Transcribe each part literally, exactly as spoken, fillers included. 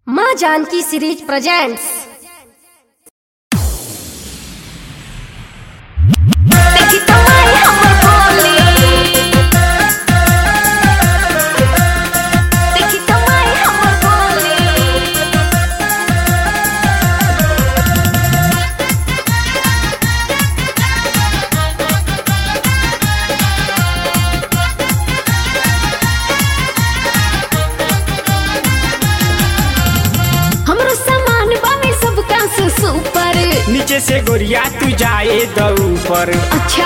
माँ Janaki series presents. नीचे से गोरिया तू जाए द ऊपर। अच्छा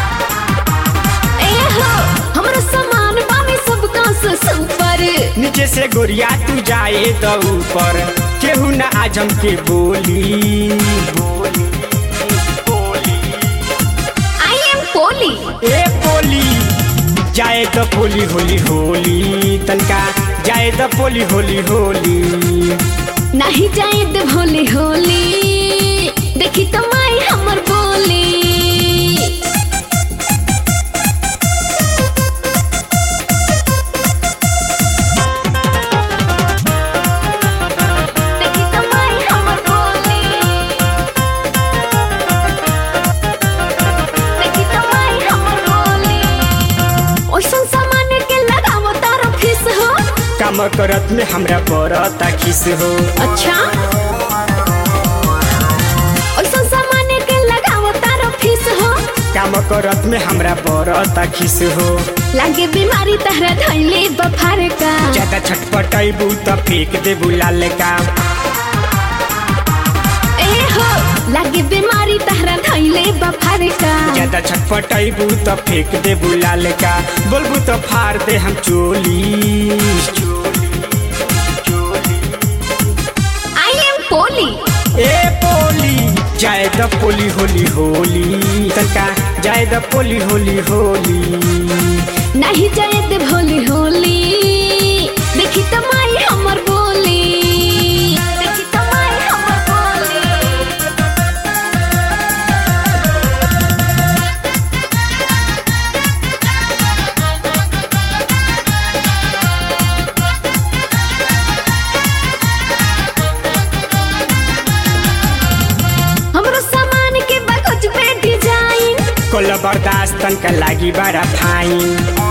ए हो हमरा सामान बामे सब का से ऊपर। नीचे से गोरिया तू जाए द ऊपर। केहू ना आजम के बोली बोली बोली आई एम पोली। ए पोली जाए द पोली होली होली तनका जाए द पोली होली होली। नहीं जाए द होली होली देखी तो माई हमर बोली। देखी तो माई हमर बोली। देखी तो माई हमर बोली। ओसन सामान के लगावो तारो खिस हो। काम करत में हमरा पड़ता खिस हो। अच्छा काम करत में हमरा पड़ता खिस हो। लागे बीमारी तहरा धइले बफार का। ज्यादा छटपटाइबू त फेंक दे बुलाल का। ए हो लागे बीमारी तहरा धइले बफार का। ज्यादा छटपटाइबू त फेंक दे बुलाल का। बोलबू त फाड़ दे हम चोली चोली चोली। आई एम पोली। ए पोली जाए द पोली होली होली तनका जाए द पोली होली होली। नहीं जाए दे होली होली देखी तो माई हमर बोली। देखी तो माई हमर बोली। कोल बर्दाश्त तनका लागी बड़ा फाइन।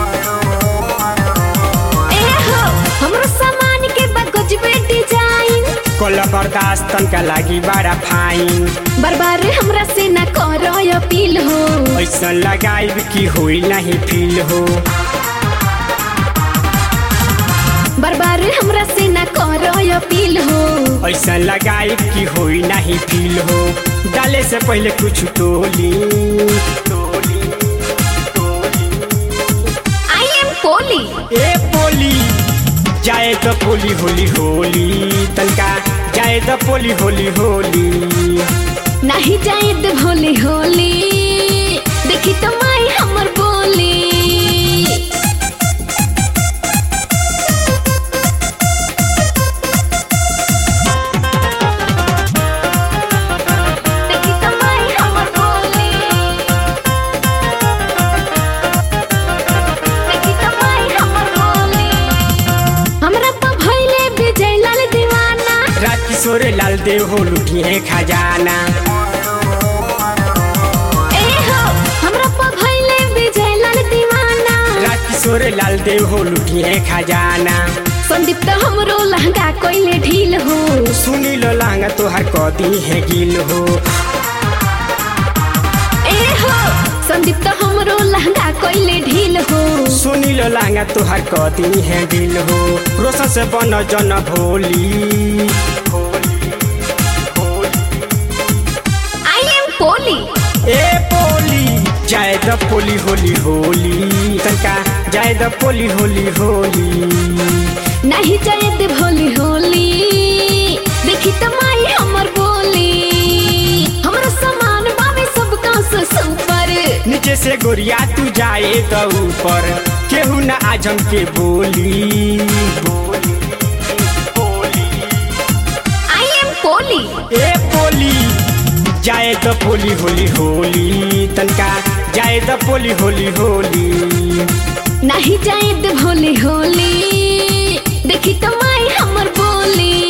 ए हो हमरो सामान के बगज पे डिजाइन। कोल बर्दाश्त तनका लागी बड़ा फाइन। बार-बार हमरा से ना करो अपील हो। ऐसा लगाइब की होई नहीं फील हो। बार-बार हमरा से ना करो अपील हो। ऐसा लगाइब की होई नहीं फील हो। डाले से पहले कुछ टोली टोली टोली। आई एम पोली। ए पोली जाए तो पोली होली होली तनका जाए तो पोली होली होली। नहीं जाए दे होली होली देखी तो माई हमर बोली। किशोरे लाल देव हो लुटिए खजाना। ए हो हमरा पर भइले विजय लाल दीवाना। राज किशोरे लाल देव हो लुटिए खजाना। संदीप तो हमरो लहंगा कोइले ढील हो। सुनी लो लहंगा तोहर कदी है गिल हो। ए हो संदीप तो हमरो लहंगा कोइले ढील हो। सुनी लो लहंगा तोहर कदी है गिल हो। रोशन से बन जन भोली पोली। ए पोली जाए द पोली होली होली तनका जाए द पोली होली होली। नहीं जाए दे होली होली देखी तो माई हमर बोली। हमरो सामान बामे सब का से ऊपर। नीचे से गोरिया तू जाए द ऊपर। केहू ना आजम के बोली बोली बोली। आई एम पोली। ए पोली जाए तो पोली होली होली तनका जाए तो पोली होली होली। नहीं जाए दे होली होली देखी तो माई हमर बोली।